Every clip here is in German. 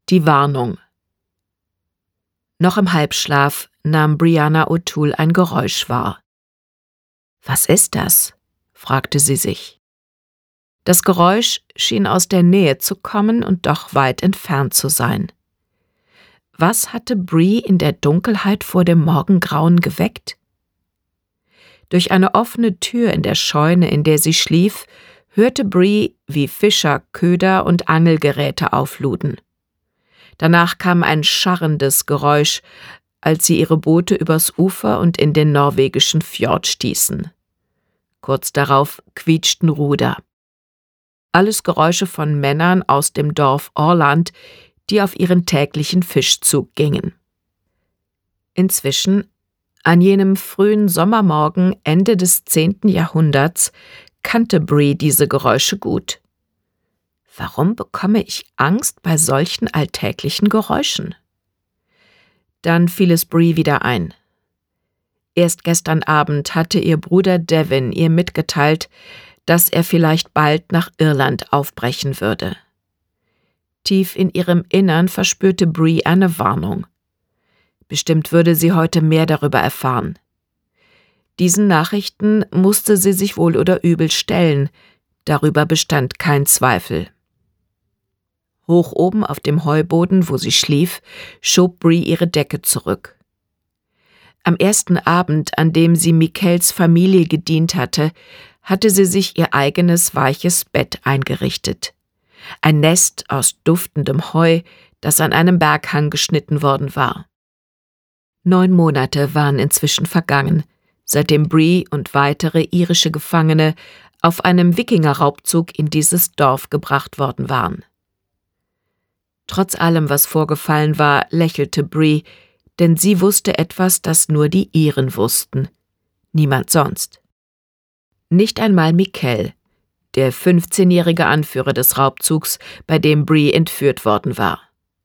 Die Warnung. Noch im Halbschlaf nahm Brianna O'Toole ein Geräusch wahr. »Was ist das?« fragte sie sich. Das Geräusch schien aus der Nähe zu kommen und doch weit entfernt zu sein. Was hatte Bree in der Dunkelheit vor dem Morgengrauen geweckt? Durch eine offene Tür in der Scheune, in der sie schlief, hörte Bree, wie Fischer Köder und Angelgeräte aufluden. Danach kam ein scharrendes Geräusch, als sie ihre Boote übers Ufer und in den norwegischen Fjord stießen. Kurz darauf quietschten Ruder. Alles Geräusche von Männern aus dem Dorf Årland, die auf ihren täglichen Fischzug gingen. Inzwischen, an jenem frühen Sommermorgen Ende des 10. Jahrhunderts, kannte Bree diese Geräusche gut. Warum bekomme ich Angst bei solchen alltäglichen Geräuschen? Dann fiel es Bree wieder ein. Erst gestern Abend hatte ihr Bruder Devin ihr mitgeteilt, dass er vielleicht bald nach Irland aufbrechen würde. Tief in ihrem Innern verspürte Bree eine Warnung. Bestimmt würde sie heute mehr darüber erfahren. Diesen Nachrichten musste sie sich wohl oder übel stellen, darüber bestand kein Zweifel. Hoch oben auf dem Heuboden, wo sie schlief, schob Bree ihre Decke zurück. Am ersten Abend, an dem sie Michaels Familie gedient hatte, hatte sie sich ihr eigenes weiches Bett eingerichtet. Ein Nest aus duftendem Heu, das an einem Berghang geschnitten worden war. 9 Monate waren inzwischen vergangen, seitdem Bree und weitere irische Gefangene auf einem Wikingerraubzug in dieses Dorf gebracht worden waren. Trotz allem, was vorgefallen war, lächelte Bree, denn sie wusste etwas, das nur die Iren wussten. Niemand sonst. Nicht einmal Michael, der 15-jährige Anführer des Raubzugs, bei dem Bree entführt worden war.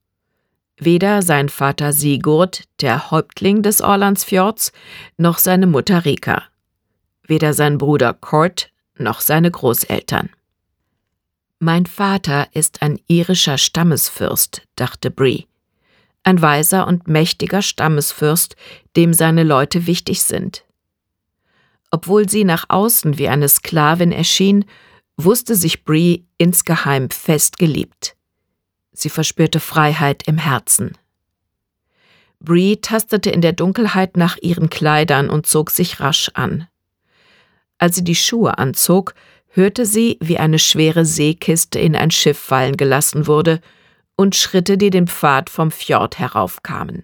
Weder sein Vater Sigurd, der Häuptling des Årlandsfjords, noch seine Mutter Rika. Weder sein Bruder Kurt, noch seine Großeltern. »Mein Vater ist ein irischer Stammesfürst«, dachte Bree. »Ein weiser und mächtiger Stammesfürst, dem seine Leute wichtig sind.« Obwohl sie nach außen wie eine Sklavin erschien, wusste sich Bree insgeheim fest geliebt. Sie verspürte Freiheit im Herzen. Bree tastete in der Dunkelheit nach ihren Kleidern und zog sich rasch an. Als sie die Schuhe anzog, hörte sie, wie eine schwere Seekiste in ein Schiff fallen gelassen wurde und Schritte, die den Pfad vom Fjord heraufkamen.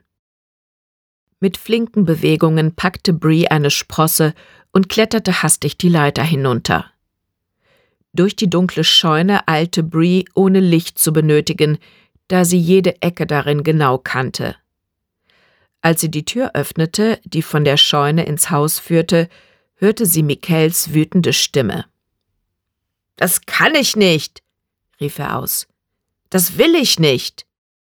Mit flinken Bewegungen packte Bree eine Sprosse und kletterte hastig die Leiter hinunter. Durch die dunkle Scheune eilte Bree, ohne Licht zu benötigen, da sie jede Ecke darin genau kannte. Als sie die Tür öffnete, die von der Scheune ins Haus führte, hörte sie Michaels wütende Stimme. »Das kann ich nicht«, rief er aus. »Das will ich nicht.«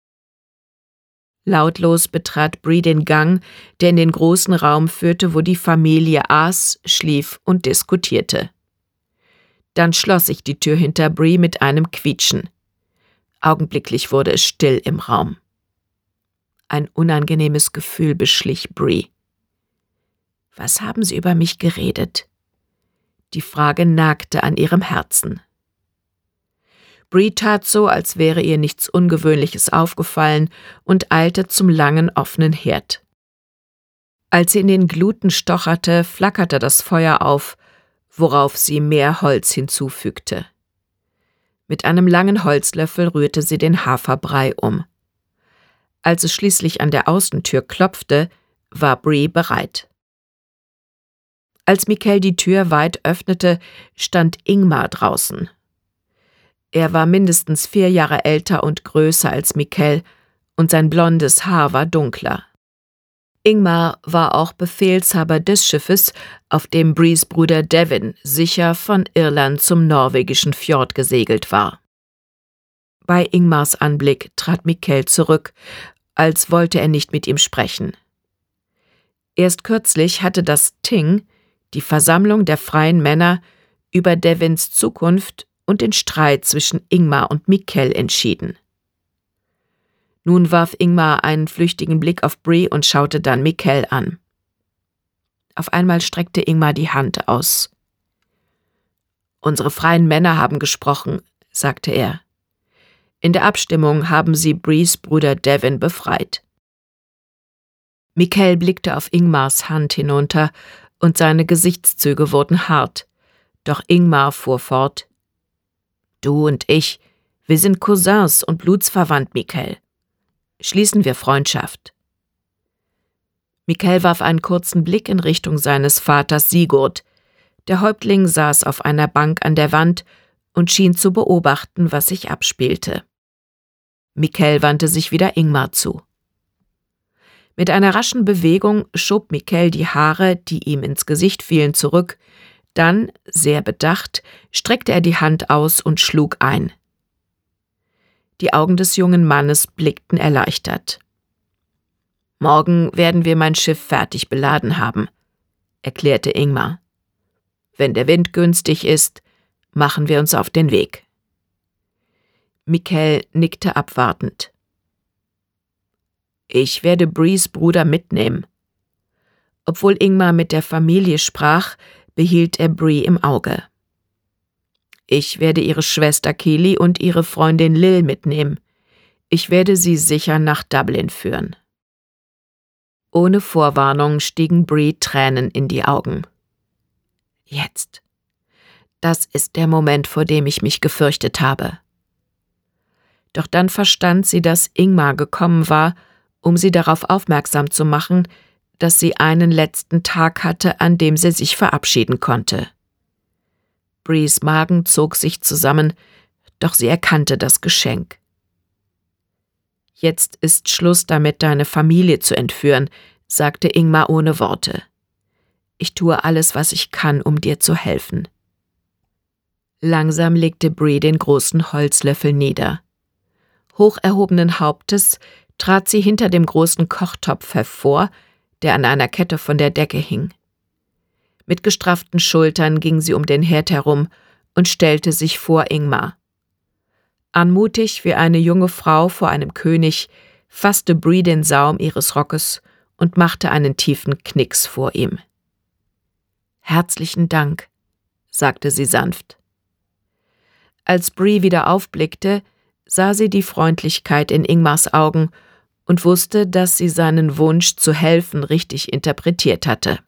Lautlos betrat Bree den Gang, der in den großen Raum führte, wo die Familie aß, schlief und diskutierte. Dann schloss sich die Tür hinter Bree mit einem Quietschen. Augenblicklich wurde es still im Raum. Ein unangenehmes Gefühl beschlich Bree. Was haben sie über mich geredet? Die Frage nagte an ihrem Herzen. Bree tat so, als wäre ihr nichts Ungewöhnliches aufgefallen und eilte zum langen offenen Herd. Als sie in den Gluten stocherte, flackerte das Feuer auf, worauf sie mehr Holz hinzufügte. Mit einem langen Holzlöffel rührte sie den Haferbrei um. Als es schließlich an der Außentür klopfte, war Bree bereit. Als Michael die Tür weit öffnete, stand Ingmar draußen. Er war mindestens 4 Jahre älter und größer als Michael, und sein blondes Haar war dunkler. Ingmar war auch Befehlshaber des Schiffes, auf dem Brees Bruder Devin sicher von Irland zum norwegischen Fjord gesegelt war. Bei Ingmars Anblick trat Michael zurück, als wollte er nicht mit ihm sprechen. Erst kürzlich hatte das Ting, die Versammlung der freien Männer, über Devins Zukunft und den Streit zwischen Ingmar und Michael entschieden. Nun warf Ingmar einen flüchtigen Blick auf Bree und schaute dann Mikkel an. Auf einmal streckte Ingmar die Hand aus. »Unsere freien Männer haben gesprochen«, sagte er. »In der Abstimmung haben sie Brees Bruder Devin befreit.« Mikkel blickte auf Ingmars Hand hinunter und seine Gesichtszüge wurden hart. Doch Ingmar fuhr fort. »Du und ich, wir sind Cousins und blutsverwandt, Mikkel. Schließen wir Freundschaft.« Mikkel warf einen kurzen Blick in Richtung seines Vaters Sigurd. Der Häuptling saß auf einer Bank an der Wand und schien zu beobachten, was sich abspielte. Mikkel wandte sich wieder Ingmar zu. Mit einer raschen Bewegung schob Mikkel die Haare, die ihm ins Gesicht fielen, zurück. Dann, sehr bedacht, streckte er die Hand aus und schlug ein. Die Augen des jungen Mannes blickten erleichtert. »Morgen werden wir mein Schiff fertig beladen haben«, erklärte Ingmar. »Wenn der Wind günstig ist, machen wir uns auf den Weg.« Mikkel nickte abwartend. »Ich werde Brees Bruder mitnehmen.« Obwohl Ingmar mit der Familie sprach, behielt er Bree im Auge. »Ich werde ihre Schwester Kili und ihre Freundin Lil mitnehmen. Ich werde sie sicher nach Dublin führen.« Ohne Vorwarnung stiegen Bree Tränen in die Augen. Jetzt. Das ist der Moment, vor dem ich mich gefürchtet habe. Doch dann verstand sie, dass Ingmar gekommen war, um sie darauf aufmerksam zu machen, dass sie einen letzten Tag hatte, an dem sie sich verabschieden konnte. Brees Magen zog sich zusammen, doch sie erkannte das Geschenk. »Jetzt ist Schluss damit, deine Familie zu entführen«, sagte Ingmar ohne Worte. »Ich tue alles, was ich kann, um dir zu helfen.« Langsam legte Bree den großen Holzlöffel nieder. Hoch erhobenen Hauptes trat sie hinter dem großen Kochtopf hervor, der an einer Kette von der Decke hing. Mit gestrafften Schultern ging sie um den Herd herum und stellte sich vor Ingmar. Anmutig wie eine junge Frau vor einem König fasste Bree den Saum ihres Rockes und machte einen tiefen Knicks vor ihm. »Herzlichen Dank«, sagte sie sanft. Als Bree wieder aufblickte, sah sie die Freundlichkeit in Ingmars Augen und wusste, dass sie seinen Wunsch zu helfen richtig interpretiert hatte.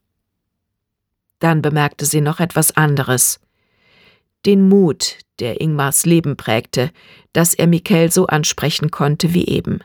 Dann bemerkte sie noch etwas anderes. Den Mut, der Ingmars Leben prägte, dass er Mikkel so ansprechen konnte wie eben.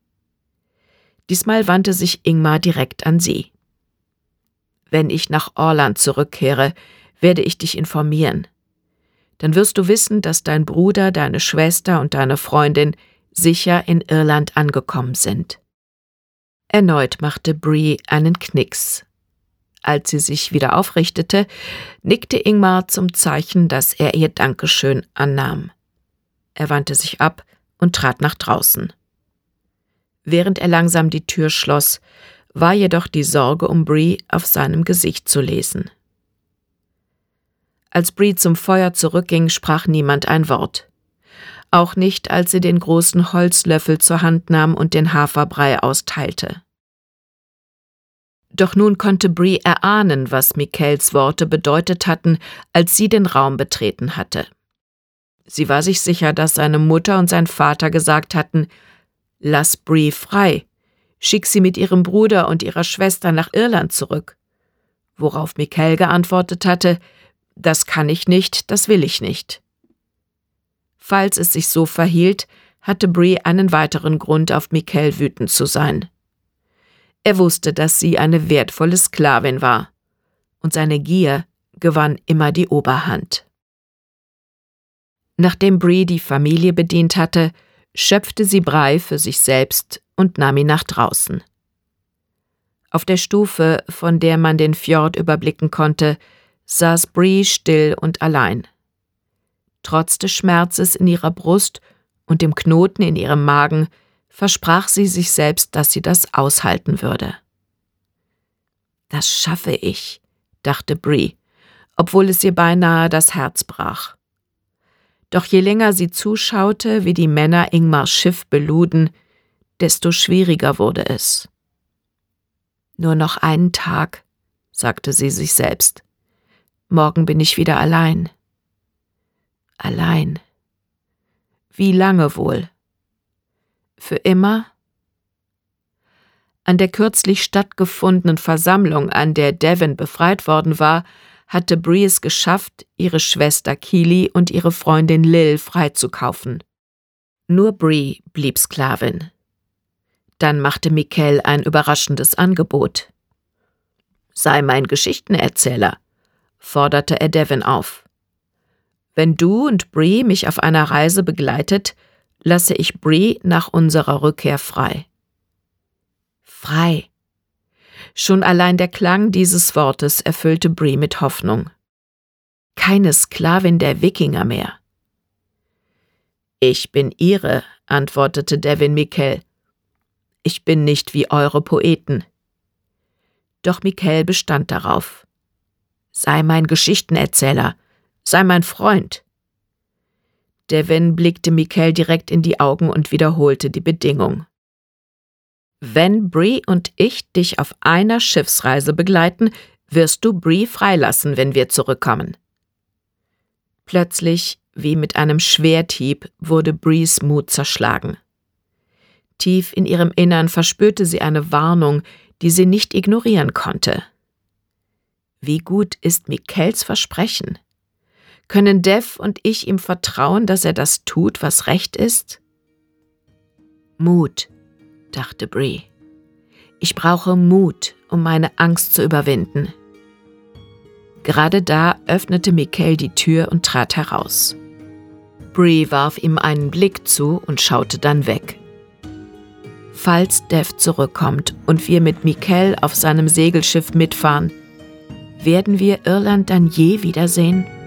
Diesmal wandte sich Ingmar direkt an sie. »Wenn ich nach Orland zurückkehre, werde ich dich informieren. Dann wirst du wissen, dass dein Bruder, deine Schwester und deine Freundin sicher in Irland angekommen sind.« Erneut machte Bree einen Knicks. Als sie sich wieder aufrichtete, nickte Ingmar zum Zeichen, dass er ihr Dankeschön annahm. Er wandte sich ab und trat nach draußen. Während er langsam die Tür schloss, war jedoch die Sorge um Bree auf seinem Gesicht zu lesen. Als Bree zum Feuer zurückging, sprach niemand ein Wort. Auch nicht, als sie den großen Holzlöffel zur Hand nahm und den Haferbrei austeilte. Doch nun konnte Bree erahnen, was Mikkels Worte bedeutet hatten, als sie den Raum betreten hatte. Sie war sich sicher, dass seine Mutter und sein Vater gesagt hatten: »Lass Bree frei, schick sie mit ihrem Bruder und ihrer Schwester nach Irland zurück.« Worauf Mikkel geantwortet hatte: »Das kann ich nicht, das will ich nicht.« Falls es sich so verhielt, hatte Bree einen weiteren Grund, auf Mikkel wütend zu sein. Er wusste, dass sie eine wertvolle Sklavin war, und seine Gier gewann immer die Oberhand. Nachdem Bree die Familie bedient hatte, schöpfte sie Brei für sich selbst und nahm ihn nach draußen. Auf der Stufe, von der man den Fjord überblicken konnte, saß Bree still und allein. Trotz des Schmerzes in ihrer Brust und dem Knoten in ihrem Magen versprach sie sich selbst, dass sie das aushalten würde. »Das schaffe ich«, dachte Bree, obwohl es ihr beinahe das Herz brach. Doch je länger sie zuschaute, wie die Männer Ingmars Schiff beluden, desto schwieriger wurde es. »Nur noch einen Tag«, sagte sie sich selbst. »Morgen bin ich wieder allein.« Allein. Wie lange wohl? Für immer? An der kürzlich stattgefundenen Versammlung, an der Devon befreit worden war, hatte Bree es geschafft, ihre Schwester Keely und ihre Freundin Lil freizukaufen. Nur Bree blieb Sklavin. Dann machte Mikel ein überraschendes Angebot. »Sei mein Geschichtenerzähler«, forderte er Devon auf. »Wenn du und Bree mich auf einer Reise begleitet, lasse ich Bree nach unserer Rückkehr frei.« Frei. Schon allein der Klang dieses Wortes erfüllte Bree mit Hoffnung. Keine Sklavin der Wikinger mehr. »Ich bin ihre«, antwortete Devon Mikel. »Ich bin nicht wie eure Poeten.« Doch Mikel bestand darauf. »Sei mein Geschichtenerzähler, sei mein Freund.« Devon blickte Mikel direkt in die Augen und wiederholte die Bedingung. »Wenn Bree und ich dich auf einer Schiffsreise begleiten, wirst du Bree freilassen, wenn wir zurückkommen.« Plötzlich, wie mit einem Schwerthieb, wurde Brees Mut zerschlagen. Tief in ihrem Innern verspürte sie eine Warnung, die sie nicht ignorieren konnte. Wie gut ist Mikels Versprechen? Können Dev und ich ihm vertrauen, dass er das tut, was recht ist? Mut, dachte Bree. Ich brauche Mut, um meine Angst zu überwinden. Gerade da öffnete Mikel die Tür und trat heraus. Bree warf ihm einen Blick zu und schaute dann weg. Falls Dev zurückkommt und wir mit Mikel auf seinem Segelschiff mitfahren, werden wir Irland dann je wiedersehen?